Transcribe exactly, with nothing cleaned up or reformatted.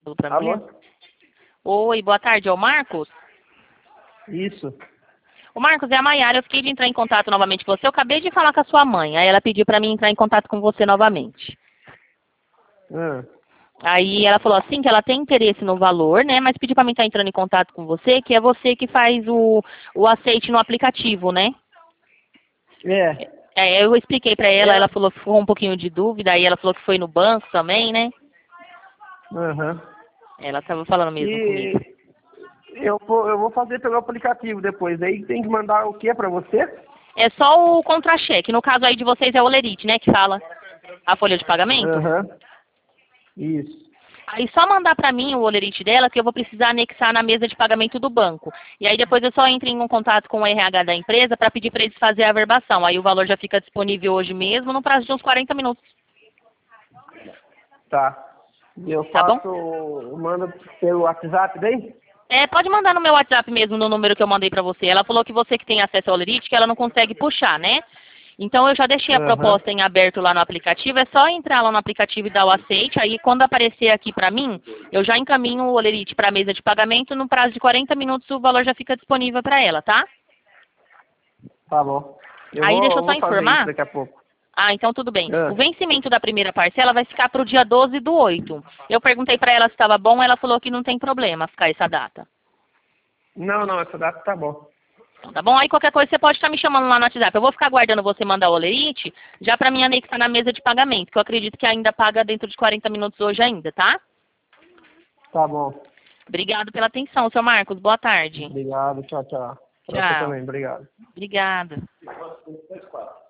Pra Alô? mulher. Oi, boa tarde, é o Marcos? Isso. O Marcos, é a Maiara, eu fiquei de entrar em contato novamente com você. Eu acabei de falar com a sua mãe, aí ela pediu pra mim entrar em contato com você novamente. Ah, Aí ela falou assim que ela tem interesse no valor, né? Mas pediu pra mim estar entrando em contato com você, que é você que faz o, o aceite no aplicativo, né? é. É, eu expliquei pra ela, É. ela falou que ficou um pouquinho de dúvida, aí ela falou que foi no banco também, né? Aham. Ela tava falando mesmo comigo. E eu vou, eu vou fazer pelo aplicativo depois. Aí tem que mandar o que pra você? É só o contra-cheque. No caso aí de vocês é o Olerite, né, que fala a folha de pagamento. Aham. Isso. Aí só mandar pra mim o Olerite dela que eu vou precisar anexar na mesa de pagamento do banco. E aí depois eu só entro em um contato com o R H da empresa para pedir para eles fazerem a averbação. Aí o valor já fica disponível hoje mesmo, no prazo de uns quarenta minutos. Tá. E eu Tá bom? faço. Mando pelo WhatsApp daí? É, pode mandar no meu WhatsApp mesmo, no número que eu mandei pra você. Ela falou que você que tem acesso ao Olerite, que ela não consegue puxar, né? Então eu já deixei a Aham. proposta em aberto lá no aplicativo, é só entrar lá no aplicativo e dar o aceite, aí quando aparecer aqui pra mim, eu já encaminho o Olerite pra mesa de pagamento, no prazo de quarenta minutos o valor já fica disponível pra ela, tá? Tá bom. Eu Aí vou, deixa eu eu só vou fazer isso informar. daqui a pouco. Ah, então tudo bem. O Ah. vencimento da primeira parcela vai ficar pro dia doze do oito. Eu perguntei pra ela se estava bom, ela falou que não tem problema ficar essa data. Não, não, essa data tá bom. Então, tá bom? Aí qualquer coisa você pode estar me chamando lá no WhatsApp. Eu vou ficar aguardando você mandar o Olerite já pra mim anexar na mesa de pagamento, que eu acredito que ainda paga dentro de quarenta minutos hoje ainda, tá? Tá bom. Obrigado pela atenção, seu Marcos. Boa tarde. Obrigado, tchau, tchau. Pra você Tchau. também, obrigado. Obrigada.